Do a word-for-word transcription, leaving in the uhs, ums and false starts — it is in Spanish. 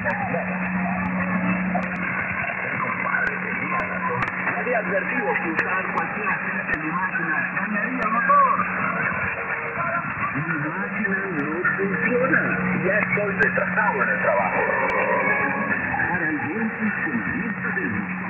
Compadre, tenía razón. Me había advertido que usar cualquier aceite de máquina dañaría el motor. Mi máquina no funciona. Ya estoy retrasado en el trabajo. Para el buen funcionamiento del motor